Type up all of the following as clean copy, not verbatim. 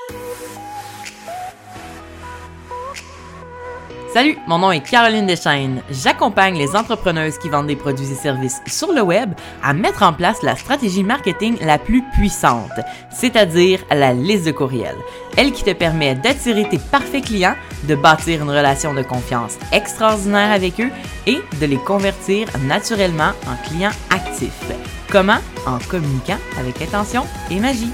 Salut, mon nom est Caroline Deschaines. J'accompagne les entrepreneuses qui vendent des produits et services sur le web à mettre en place la stratégie marketing la plus puissante, c'est-à-dire la liste de courriels. Elle qui te permet d'attirer tes parfaits clients, de bâtir une relation de confiance extraordinaire avec eux et de les convertir naturellement en clients actifs. Comment? En communiquant avec intention et magie.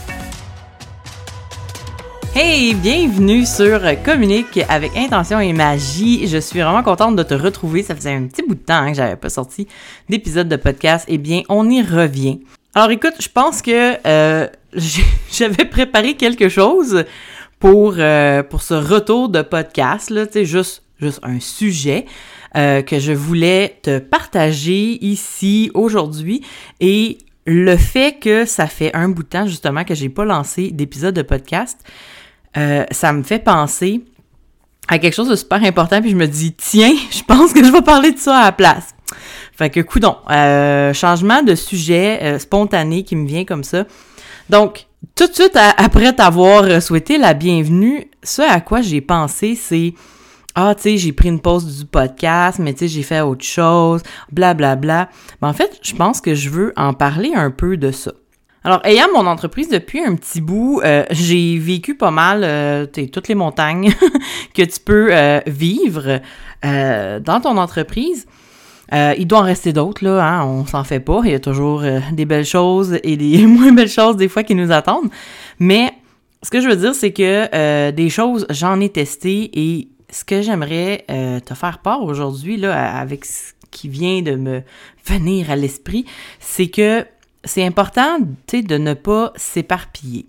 Hey, bienvenue sur Communique avec intention et magie. Je suis vraiment contente de te retrouver. Ça faisait un petit bout de temps que j'avais pas sorti d'épisode de podcast. Eh bien, on y revient. Alors écoute, je pense que j'avais préparé quelque chose pour ce retour de podcast, là, tu sais, juste un sujet que je voulais te partager ici aujourd'hui. Et le fait que ça fait un bout de temps justement que j'ai pas lancé d'épisode de podcast, ça me fait penser à quelque chose de super important, puis je me dis, tiens, je pense que je vais parler de ça à la place. Fait que, coudonc, changement de sujet spontané qui me vient comme ça. Donc, tout de suite, après t'avoir souhaité la bienvenue, ce à quoi j'ai pensé, c'est, tu sais, j'ai pris une pause du podcast, mais tu sais, j'ai fait autre chose, blablabla. Mais en fait, je pense que je veux en parler un peu de ça. Alors, ayant mon entreprise depuis un petit bout, j'ai vécu pas mal toutes les montagnes que tu peux vivre dans ton entreprise. Il doit en rester d'autres, là, hein, on s'en fait pas. Il y a toujours des belles choses et des moins belles choses des fois qui nous attendent. Mais ce que je veux dire, c'est que des choses, j'en ai testé et ce que j'aimerais te faire part aujourd'hui, là, avec ce qui vient de me venir à l'esprit, c'est que c'est important, tu sais, de ne pas s'éparpiller.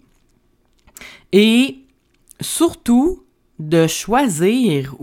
Et surtout, de choisir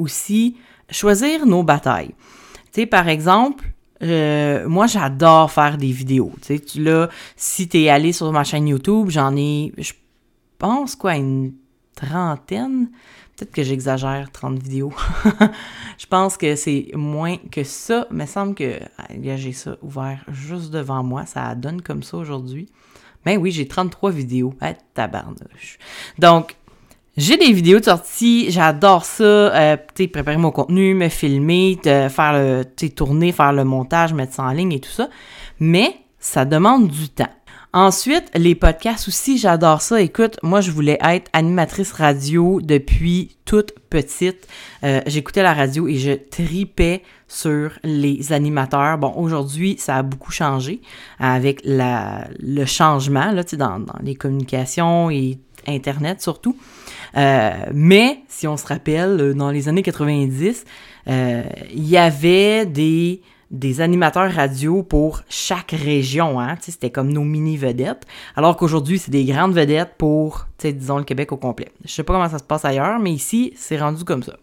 nos batailles. Tu sais, par exemple, moi, j'adore faire des vidéos. Tu sais, là, si t'es allé sur ma chaîne YouTube, j'en ai, je pense, une trentaine. Peut-être que j'exagère, 30 vidéos. Je pense que c'est moins que ça. Il me semble que j'ai ça ouvert juste devant moi. Ça donne comme ça aujourd'hui. Ben oui, j'ai 33 vidéos. Tabarnouche. Donc, j'ai des vidéos de sortie. J'adore ça. Préparer mon contenu, me filmer, tourner, faire le montage, mettre ça en ligne et tout ça. Mais ça demande du temps. Ensuite, les podcasts aussi, j'adore ça. Écoute, moi, je voulais être animatrice radio depuis toute petite. J'écoutais la radio et je tripais sur les animateurs. Bon, aujourd'hui, ça a beaucoup changé avec le changement là, tu sais, dans les communications et Internet surtout. Mais, si on se rappelle, dans les années 90, il y avait des animateurs radio pour chaque région, hein, tu sais, c'était comme nos mini-vedettes, alors qu'aujourd'hui, c'est des grandes vedettes pour, tu sais, disons, le Québec au complet. Je sais pas comment ça se passe ailleurs, mais ici, c'est rendu comme ça.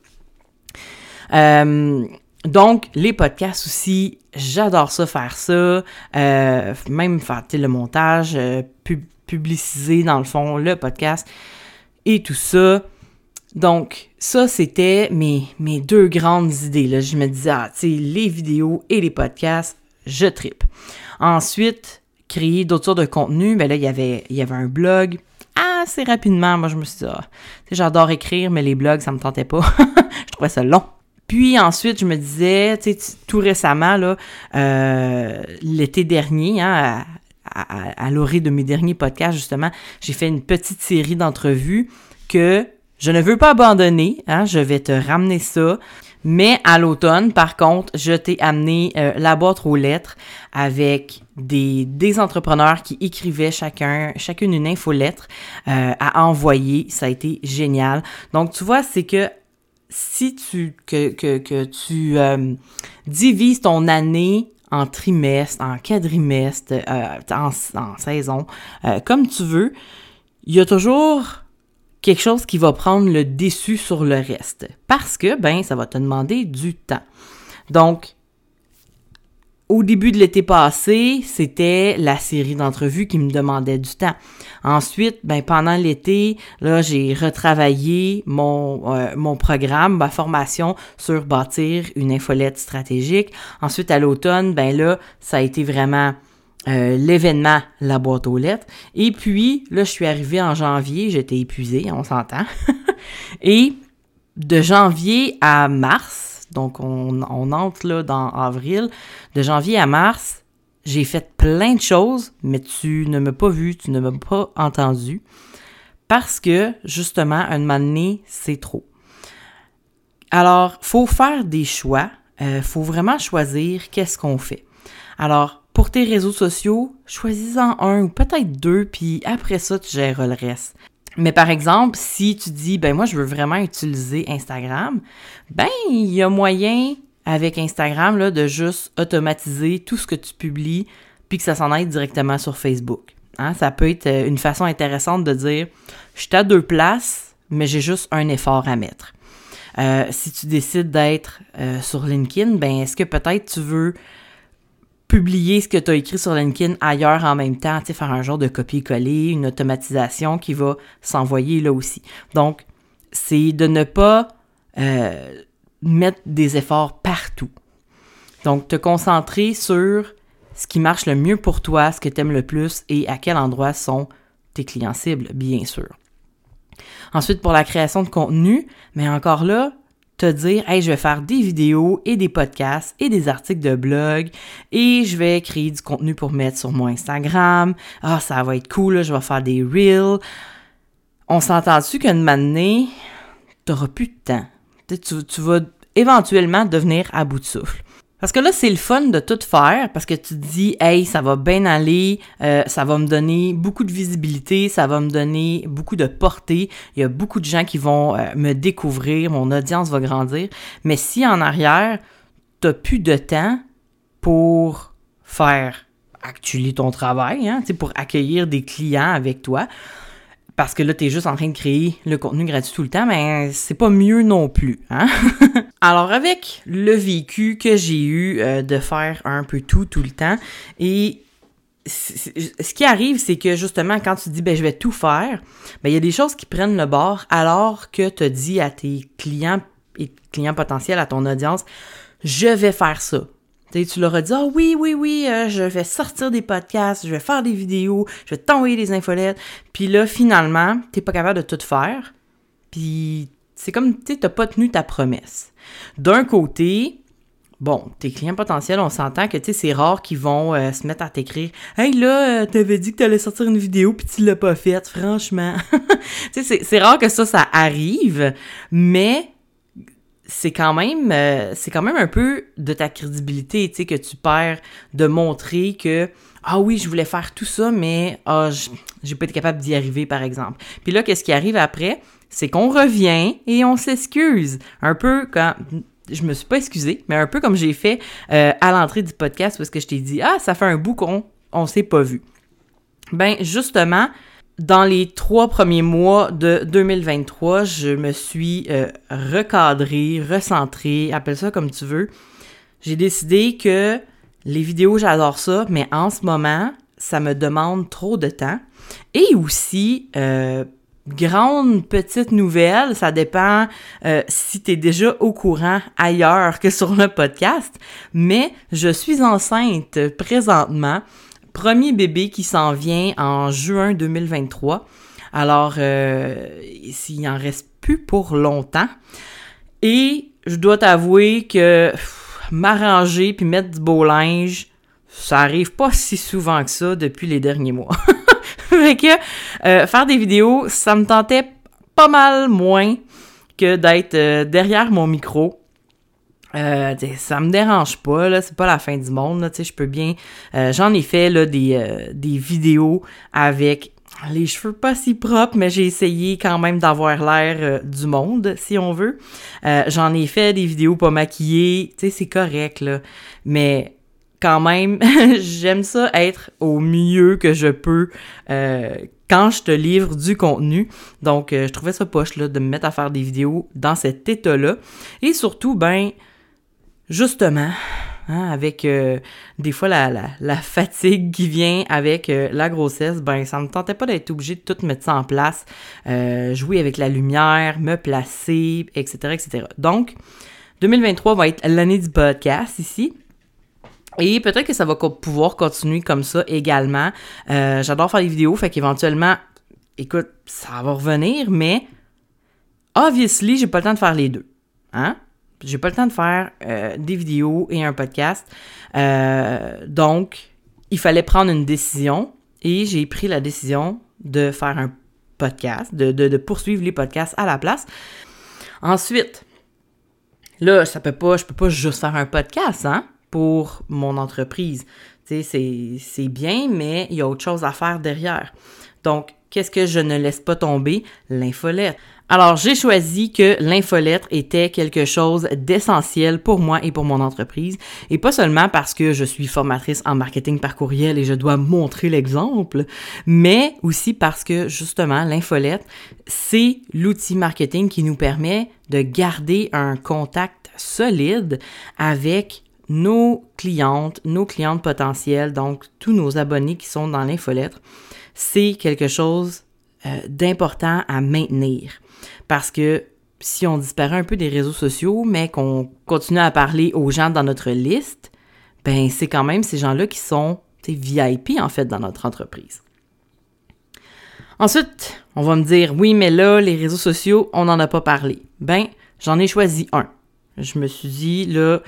Donc, les podcasts aussi, j'adore ça, faire ça, même faire, tu sais, le montage, publiciser, dans le fond, le podcast et tout ça. Donc, ça, c'était mes deux grandes idées, là. Je me disais, tu sais, les vidéos et les podcasts, je trippe. Ensuite, créer d'autres sortes de contenus. Ben là, il y avait un blog. Assez rapidement, moi, je me suis dit, tu sais, j'adore écrire, mais les blogs, ça me tentait pas. Je trouvais ça long. Puis ensuite, je me disais, tu sais, tout récemment, là, l'été dernier, hein, à l'orée de mes derniers podcasts, justement, j'ai fait une petite série d'entrevues que je ne veux pas abandonner, hein, je vais te ramener ça, mais à l'automne, par contre, je t'ai amené la boîte aux lettres avec des entrepreneurs qui écrivaient chacune une infolettre à envoyer. Ça a été génial. Donc, tu vois, c'est que si tu divises ton année en trimestre, en quadrimestre, en saison, comme tu veux, il y a toujours quelque chose qui va prendre le dessus sur le reste. Parce que, ça va te demander du temps. Donc, au début de l'été passé, c'était la série d'entrevues qui me demandait du temps. Ensuite, pendant l'été, là, j'ai retravaillé mon programme, ma formation sur bâtir une infolette stratégique. Ensuite, à l'automne, là, ça a été vraiment l'événement La Boîte aux lettres. Et puis, là, je suis arrivée en janvier, j'étais épuisée, on s'entend. Et de janvier à mars, donc on entre là dans avril, de janvier à mars, j'ai fait plein de choses, mais tu ne m'as pas vu, tu ne m'as pas entendu, parce que, justement, un moment donné, c'est trop. Alors, faut faire des choix, faut vraiment choisir qu'est-ce qu'on fait. Alors, pour tes réseaux sociaux, choisis-en un ou peut-être deux, puis après ça, tu géreras le reste. Mais par exemple, si tu dis, ben moi, je veux vraiment utiliser Instagram, ben il y a moyen avec Instagram là, de juste automatiser tout ce que tu publies puis que ça s'en aille directement sur Facebook. Hein? Ça peut être une façon intéressante de dire, je suis à 2 places, mais j'ai juste un effort à mettre. Si tu décides d'être sur LinkedIn, ben est-ce que peut-être tu veux publier ce que tu as écrit sur LinkedIn ailleurs en même temps, tu sais, faire un genre de copier-coller, une automatisation qui va s'envoyer là aussi. Donc, c'est de ne pas mettre des efforts partout. Donc, te concentrer sur ce qui marche le mieux pour toi, ce que tu aimes le plus et à quel endroit sont tes clients cibles, bien sûr. Ensuite, pour la création de contenu, mais encore là, te dire, hey, je vais faire des vidéos et des podcasts et des articles de blog et je vais créer du contenu pour mettre sur mon Instagram. Ah, ça va être cool, là, je vais faire des reels. On s'entend-tu qu'une matinée, t'auras plus de temps. Tu vas éventuellement devenir à bout de souffle. Parce que là, c'est le fun de tout faire parce que tu te dis, hey, ça va bien aller, ça va me donner beaucoup de visibilité, ça va me donner beaucoup de portée. Il y a beaucoup de gens qui vont me découvrir, mon audience va grandir. Mais si en arrière, t'as plus de temps pour faire actually ton travail, hein, pour accueillir des clients avec toi, parce que là, t'es juste en train de créer le contenu gratuit tout le temps, mais c'est pas mieux non plus, hein? Alors, avec le vécu que j'ai eu de faire un peu tout le temps, et ce qui arrive, c'est que justement, quand tu dis, ben je vais tout faire, ben il y a des choses qui prennent le bord alors que tu dis à tes clients et clients potentiels, à ton audience, je vais faire ça. Tu leur as dit, ah oui, je vais sortir des podcasts, je vais faire des vidéos, je vais t'envoyer des infolettes. Puis là, finalement, t'es pas capable de tout faire. Puis c'est comme, tu sais, t'as pas tenu ta promesse. D'un côté, bon, tes clients potentiels, on s'entend que, tu sais, c'est rare qu'ils vont se mettre à t'écrire « Hey, là, t'avais dit que t'allais sortir une vidéo puis tu l'as pas faite, franchement. » Tu sais, c'est rare que ça arrive, mais c'est quand même un peu de ta crédibilité, tu sais, que tu perds de montrer que ah oui, je voulais faire tout ça, mais j'ai pas été capable d'y arriver, par exemple. Puis là, qu'est-ce qui arrive après? C'est qu'on revient et on s'excuse. Un peu quand je me suis pas excusée, mais un peu comme j'ai fait à l'entrée du podcast parce que je t'ai dit ah, ça fait un bout qu'on s'est pas vu. Ben justement, dans les 3 premiers mois de 2023, je me suis recadrée, recentrée, appelle ça comme tu veux. J'ai décidé que les vidéos, j'adore ça, mais en ce moment, ça me demande trop de temps. Et aussi, grande, petite nouvelle, ça dépend si tu es déjà au courant ailleurs que sur le podcast, mais je suis enceinte présentement. Premier bébé qui s'en vient en juin 2023. Alors, s'il en reste plus pour longtemps. Et je dois t'avouer que m'arranger puis mettre du beau linge, ça arrive pas si souvent que ça depuis les derniers mois. Fait que faire des vidéos, ça me tentait pas mal moins que d'être derrière mon micro. Ça me dérange pas, là, c'est pas la fin du monde, là, tu sais, je peux bien... j'en ai fait, là, des vidéos avec les cheveux pas si propres, mais j'ai essayé quand même d'avoir l'air du monde, si on veut. J'en ai fait des vidéos pas maquillées, tu sais, c'est correct, là, mais quand même, j'aime ça être au mieux que je peux quand je te livre du contenu. Donc, je trouvais ça poche, là, de me mettre à faire des vidéos dans cet état-là. Et surtout, ben... justement, hein, avec des fois la fatigue qui vient avec la grossesse, ben ça me tentait pas d'être obligée de tout mettre ça en place, jouer avec la lumière, me placer, etc., etc. Donc, 2023 va être l'année du podcast ici. Et peut-être que ça va pouvoir continuer comme ça également. J'adore faire des vidéos, fait qu'éventuellement, écoute, ça va revenir, mais obviously, j'ai pas le temps de faire les deux. Hein? J'ai pas le temps de faire des vidéos et un podcast. Donc, il fallait prendre une décision et j'ai pris la décision de faire un podcast, de poursuivre les podcasts à la place. Ensuite, là, je peux pas juste faire un podcast, hein, pour mon entreprise. Tu sais, c'est bien, mais il y a autre chose à faire derrière. Donc, qu'est-ce que je ne laisse pas tomber? L'infolettre. Alors, j'ai choisi que l'infolettre était quelque chose d'essentiel pour moi et pour mon entreprise. Et pas seulement parce que je suis formatrice en marketing par courriel et je dois montrer l'exemple, mais aussi parce que, justement, l'infolettre, c'est l'outil marketing qui nous permet de garder un contact solide avec nos clientes potentielles, donc tous nos abonnés qui sont dans l'infolettre. C'est quelque chose d'important à maintenir. Parce que si on disparaît un peu des réseaux sociaux, mais qu'on continue à parler aux gens dans notre liste, ben c'est quand même ces gens-là qui sont VIP, en fait, dans notre entreprise. Ensuite, on va me dire, oui, mais là, les réseaux sociaux, on n'en a pas parlé. Ben, j'en ai choisi un. Je me suis dit, là,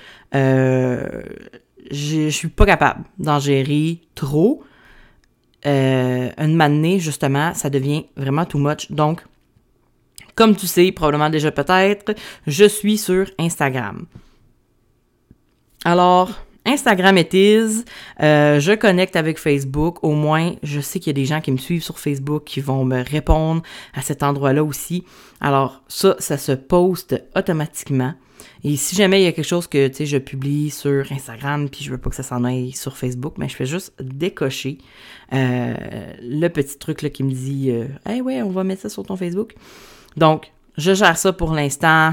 je suis pas capable d'en gérer trop. Une matinée, justement, ça devient vraiment too much. Donc, comme tu sais, probablement déjà peut-être, je suis sur Instagram. Alors, Instagram it is. Je connecte avec Facebook. Au moins, je sais qu'il y a des gens qui me suivent sur Facebook qui vont me répondre à cet endroit-là aussi. Alors, ça se poste automatiquement. Et si jamais il y a quelque chose que, tu sais, je publie sur Instagram puis je veux pas que ça s'en aille sur Facebook, mais je fais juste décocher le petit truc là qui me dit « Hey, ouais, on va mettre ça sur ton Facebook ». Donc, je gère ça pour l'instant,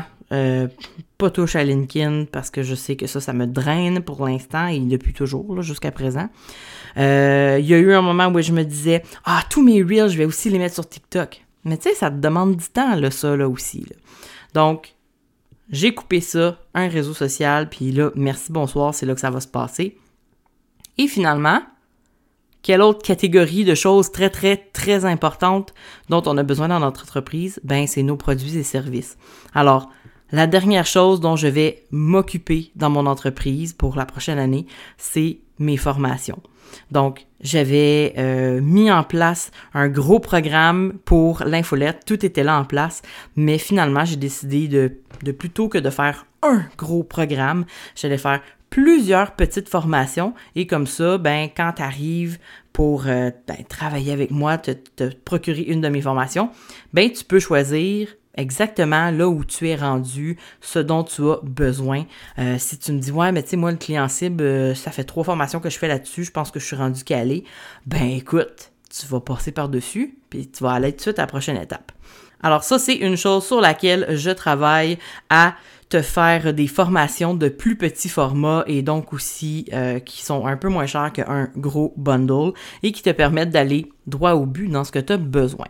pas touche à LinkedIn parce que je sais que ça me draine pour l'instant et depuis toujours, là, jusqu'à présent. Il y a eu un moment où je me disais « Ah, tous mes Reels, je vais aussi les mettre sur TikTok ». Mais tu sais, ça te demande du temps, là, ça, là, aussi. Là. Donc, j'ai coupé ça, un réseau social, puis là, merci, bonsoir, c'est là que ça va se passer. Et finalement, quelle autre catégorie de choses très, très, très importantes dont on a besoin dans notre entreprise? Ben, c'est nos produits et services. Alors, la dernière chose dont je vais m'occuper dans mon entreprise pour la prochaine année, c'est mes formations. Donc, j'avais mis en place un gros programme pour l'infolette. Tout était là en place, mais finalement, j'ai décidé de plutôt que de faire un gros programme, j'allais faire plusieurs petites formations et comme ça, ben quand tu arrives pour travailler avec moi, te procurer une de mes formations, ben tu peux choisir exactement là où tu es rendu, ce dont tu as besoin. Si tu me dis, ouais, mais tu sais, moi, le client cible, ça fait 3 formations que je fais là-dessus, je pense que je suis rendu calé, ben écoute, tu vas passer par-dessus, puis tu vas aller tout de suite à la prochaine étape. Alors ça, c'est une chose sur laquelle je travaille à te faire des formations de plus petits formats et donc aussi qui sont un peu moins chers qu'un gros bundle et qui te permettent d'aller droit au but dans ce que tu as besoin.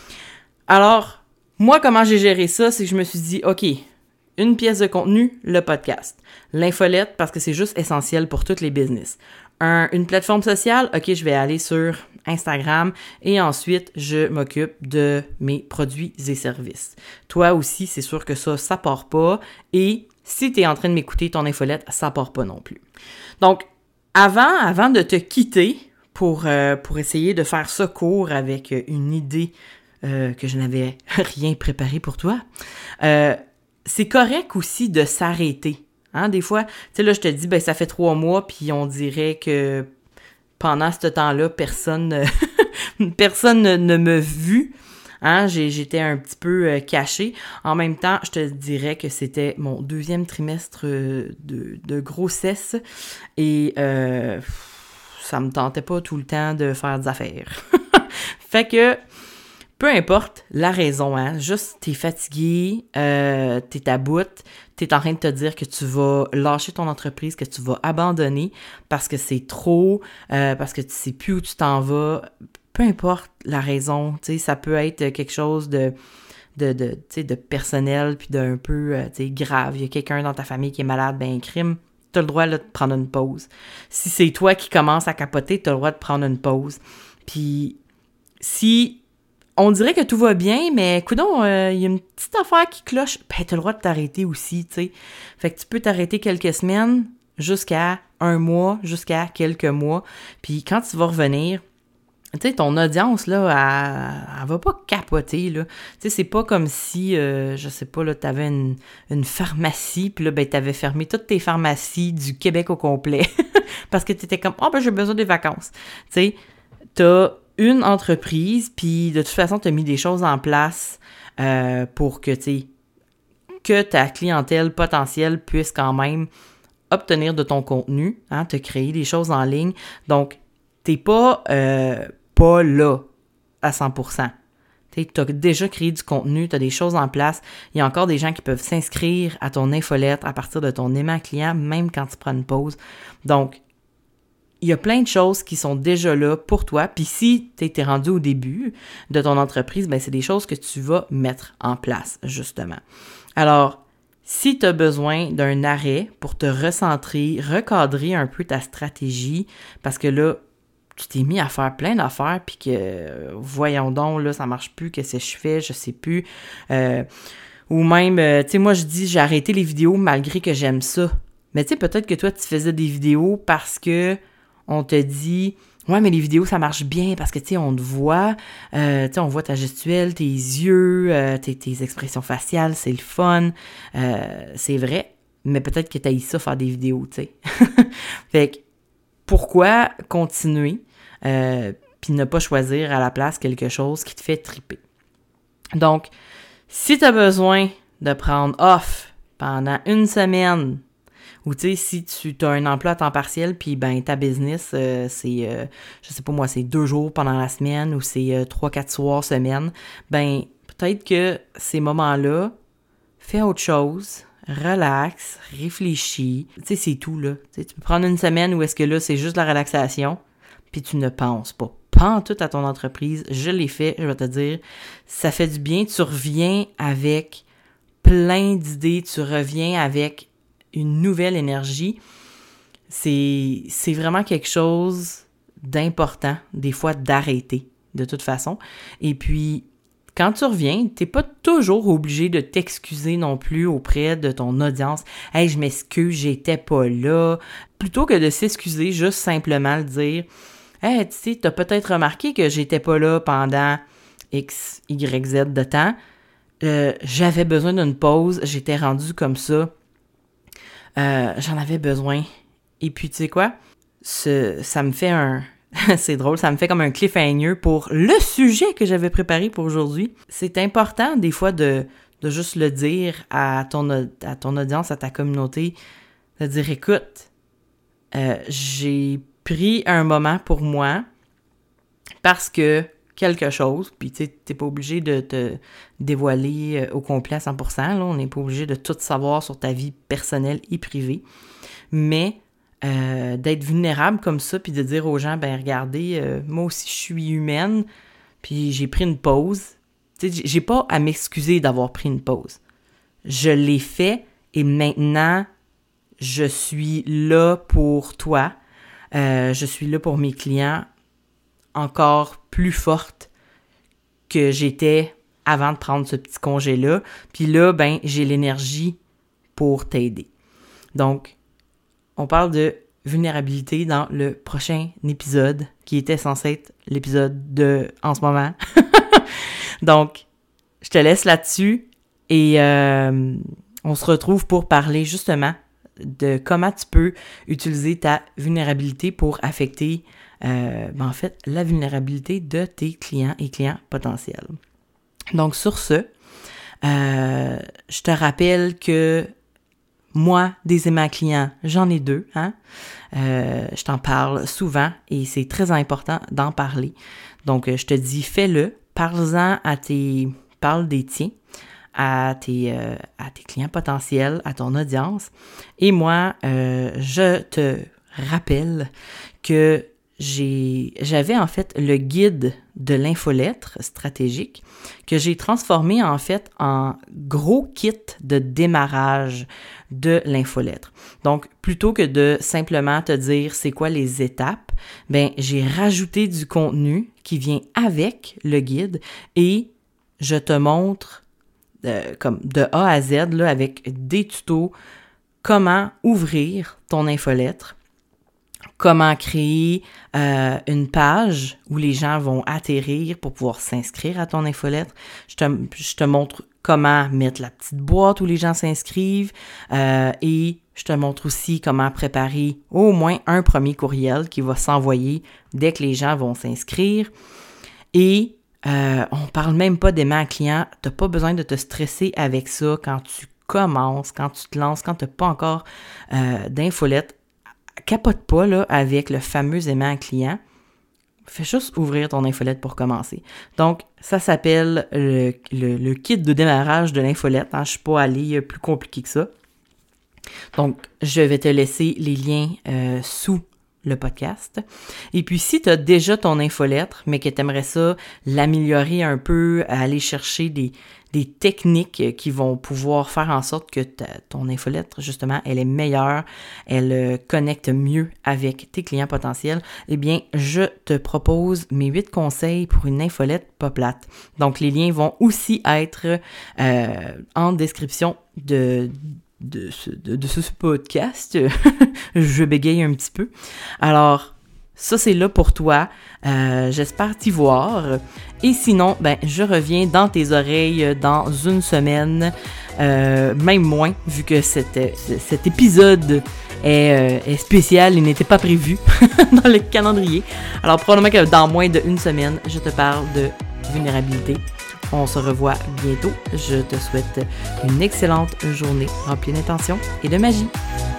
Alors, moi, comment j'ai géré ça, c'est que je me suis dit, OK, une pièce de contenu, le podcast. L'infolette, parce que c'est juste essentiel pour toutes les business. Une plateforme sociale, OK, je vais aller sur Instagram et ensuite, je m'occupe de mes produits et services. Toi aussi, c'est sûr que ça part pas et si tu es en train de m'écouter, ton infolette, ça part pas non plus. Donc, avant de te quitter pour essayer de faire ça court avec une idée que je n'avais rien préparé pour toi, c'est correct aussi de s'arrêter. Hein? Des fois, tu sais, là, je te dis, ben ça fait 3 mois, puis on dirait que pendant ce temps-là, personne ne m'a vu. Hein? J'étais un petit peu cachée. En même temps, je te dirais que c'était mon 2e trimestre de grossesse et ça me tentait pas tout le temps de faire des affaires. Fait que peu importe la raison, hein, juste t'es fatigué, t'es à bout, t'es en train de te dire que tu vas lâcher ton entreprise, que tu vas abandonner parce que c'est trop, parce que tu sais plus où tu t'en vas. Peu importe la raison, tu sais, ça peut être quelque chose de personnel puis d'un peu grave. Il y a quelqu'un dans ta famille qui est malade, ben crime, t'as le droit là, de prendre une pause. Si c'est toi qui commences à capoter, t'as le droit de prendre une pause. Puis si on dirait que tout va bien, mais coudonc, y a une petite affaire qui cloche, ben t'as le droit de t'arrêter aussi, tu sais. Fait que tu peux t'arrêter quelques semaines jusqu'à 1 mois, jusqu'à quelques mois. Puis quand tu vas revenir, tu sais, ton audience, là, elle va pas capoter, là. Tu sais, c'est pas comme si, je sais pas, là, t'avais une pharmacie, puis là, ben, t'avais fermé toutes tes pharmacies du Québec au complet. Parce que t'étais comme, ben, j'ai besoin des vacances. Tu sais, t'as une entreprise, puis de toute façon, t'as mis des choses en place pour que, tu sais, que ta clientèle potentielle puisse quand même obtenir de ton contenu, hein, te créer des choses en ligne. Donc, t'es pas là à 100%. Tu as déjà créé du contenu, tu as des choses en place. Il y a encore des gens qui peuvent s'inscrire à ton infolettre à partir de ton aimant client, même quand tu prends une pause. Donc, il y a plein de choses qui sont déjà là pour toi. Puis si tu étais rendu au début de ton entreprise, ben c'est des choses que tu vas mettre en place, justement. Alors, si tu as besoin d'un arrêt pour te recentrer, recadrer un peu ta stratégie, parce que là, tu t'es mis à faire plein d'affaires, puis que, voyons donc, là, ça marche plus, qu'est-ce que je fais, je sais plus. Ou même, tu sais, moi, je dis, j'ai arrêté les vidéos malgré que j'aime ça. Mais tu sais, peut-être que toi, tu faisais des vidéos parce que on te dit, ouais, mais les vidéos, ça marche bien parce que, tu sais, on te voit, tu sais, on voit ta gestuelle, tes yeux, tes expressions faciales, c'est le fun. C'est vrai, mais peut-être que t'as eu ça faire des vidéos, tu sais. Fait que, pourquoi continuer? Puis ne pas choisir à la place quelque chose qui te fait triper. Donc, si tu as besoin de prendre off pendant une semaine, ou tu sais, si tu as un emploi à temps partiel, puis ben ta business, c'est, je sais pas moi, c'est 2 jours pendant la semaine, ou c'est 3-4 soirs semaine, ben peut-être que ces moments-là, fais autre chose, relax, réfléchis. Tu sais, c'est tout, là. Tu sais, tu peux prendre une semaine où est-ce que là, c'est juste la relaxation, puis tu ne penses pas. Pense tout à ton entreprise. Je l'ai fait, je vais te dire. Ça fait du bien. Tu reviens avec plein d'idées. Tu reviens avec une nouvelle énergie. C'est vraiment quelque chose d'important, des fois, d'arrêter, de toute façon. Et puis, quand tu reviens, t'es pas toujours obligé de t'excuser non plus auprès de ton audience. « Hey, je m'excuse, j'étais pas là. » Plutôt que de s'excuser, juste simplement le dire « Hey, tu sais, t'as peut-être remarqué que j'étais pas là pendant X, Y, Z de temps. J'avais besoin d'une pause, j'étais rendue comme ça. J'en avais besoin. Et puis, tu sais quoi? Ça me fait un... c'est drôle, ça me fait comme un cliffhanger pour le sujet que j'avais préparé pour aujourd'hui. C'est important, des fois, de juste le dire à ton audience, à ta communauté, de dire, écoute, j'ai pris un moment pour moi parce que quelque chose, puis tu sais, t'es pas obligé de te dévoiler au complet à 100%, là, on n'est pas obligé de tout savoir sur ta vie personnelle et privée, mais d'être vulnérable comme ça, puis de dire aux gens, ben regardez, moi aussi je suis humaine, puis j'ai pris une pause. Tu sais, j'ai pas à m'excuser d'avoir pris une pause. Je l'ai fait et maintenant, je suis là pour toi. Je suis là pour mes clients encore plus forte que j'étais avant de prendre ce petit congé-là. Puis là, ben, j'ai l'énergie pour t'aider. Donc, on parle de vulnérabilité dans le prochain épisode, qui était censé être l'épisode de en ce moment. Donc, je te laisse là-dessus et on se retrouve pour parler justement de comment tu peux utiliser ta vulnérabilité pour affecter, en fait, la vulnérabilité de tes clients et clients potentiels. Donc, sur ce, je te rappelle que moi, des aimants clients, j'en ai 2, hein. Je t'en parle souvent et c'est très important d'en parler. Donc, je te dis, fais-le, parle des tiens, à tes clients potentiels, à ton audience. Et moi, je te rappelle que j'avais en fait le guide de l'infolettre stratégique que j'ai transformé en fait en gros kit de démarrage de l'infolettre. Donc, plutôt que de simplement te dire c'est quoi les étapes, ben j'ai rajouté du contenu qui vient avec le guide et je te montre comme de A à Z là, avec des tutos comment ouvrir ton infolettre, comment créer une page où les gens vont atterrir pour pouvoir s'inscrire à ton infolettre. Je te montre comment mettre la petite boîte où les gens s'inscrivent et je te montre aussi comment préparer au moins un premier courriel qui va s'envoyer dès que les gens vont s'inscrire. Et on parle même pas d'aimant client. Tu n'as pas besoin de te stresser avec ça quand tu commences, quand tu te lances, quand tu n'as pas encore d'infolette. Capote pas là, avec le fameux aimant client. Fais juste ouvrir ton infolette pour commencer. Donc, ça s'appelle le kit de démarrage de l'infolette. Je ne suis pas allée plus compliqué que ça. Donc, je vais te laisser les liens sous le podcast. Et puis, si tu as déjà ton infolettre, mais que tu aimerais ça l'améliorer un peu, aller chercher des techniques qui vont pouvoir faire en sorte que ton infolettre, justement, elle est meilleure, elle connecte mieux avec tes clients potentiels, eh bien, je te propose mes 8 conseils pour une infolette pas plate. Donc, les liens vont aussi être en description de ce podcast. Je bégaye un petit peu. Alors, ça, c'est là pour toi. J'espère t'y voir. Et sinon, ben, je reviens dans tes oreilles dans une semaine, même moins, vu que cet épisode est spécial, il n'était pas prévu dans le calendrier. Alors, probablement que dans moins d'une semaine, je te parle de vulnérabilité. On se revoit bientôt. Je te souhaite une excellente journée remplie d'intention et de magie.